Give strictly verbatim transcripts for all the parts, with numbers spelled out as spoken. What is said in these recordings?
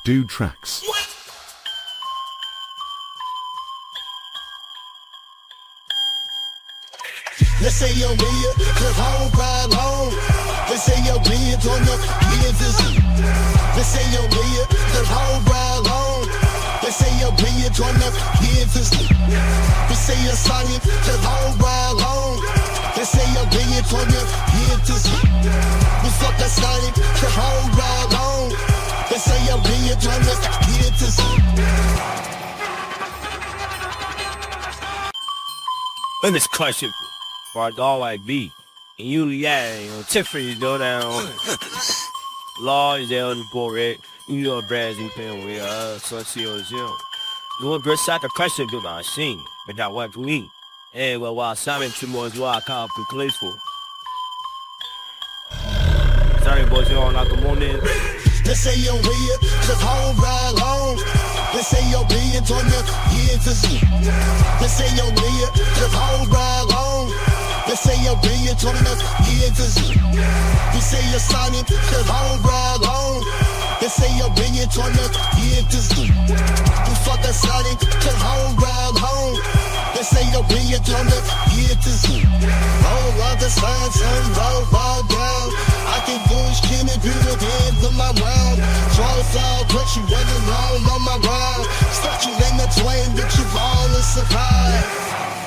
Dude Tracks. Let's say you're real, cause home ride long. Let's say you're real, turn up, get to see. Let's say you're real, cause home ride long. Let's say you're real, turn up, get to see. Let's say you're solid, cause home ride long. Let's say you're real, turn up, get to see. We fuck that solid, cause home ride long. Let's say you're real, turn up, get to see. In this question, for a dog like B, and you, yeah, you know, Tiffany go down. Law is there on the board, right? You know, Brad's in pen with uh, so see you. You want to sack a question to my scene, but that what we. Hey, well, while Simon Timor's why I can't be playful. Sorry, boys, you all like a morning. Let's say you're real, cause home ride long. Let's say you're real, turn up, get to see. Let's say you're real, cause home ride long. Let's say you're real, turn up, get to see. We say you're solid, cause home ride long. Let's say you're real, turn up, get to see. We fuck that solid, cause home ride long. Let's say you're real, turn up, get to see. Roll out the sign, turn roll, roll down. I can do is kill it, beat it, head to my round. Draws out, but you running long on my round. Stuck you in the twain, but you all to survive.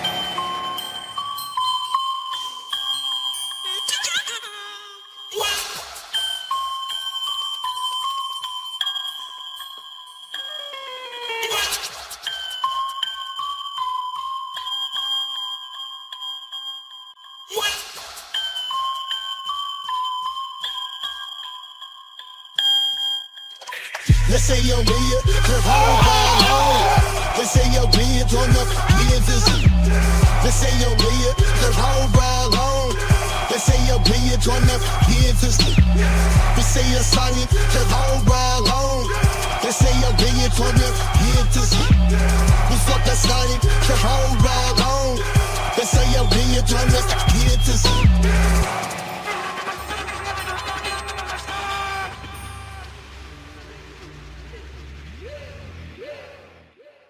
Let's say you're real, cause home ride long. Let's say you're real, turn up, get to see. Let's say you're real, cause home ride long. Let's say you're real, turn up, get to see. We say you're solid, cause home ride long. Let's say you're real, turn up, get to see. We fuck that solid, cause home ride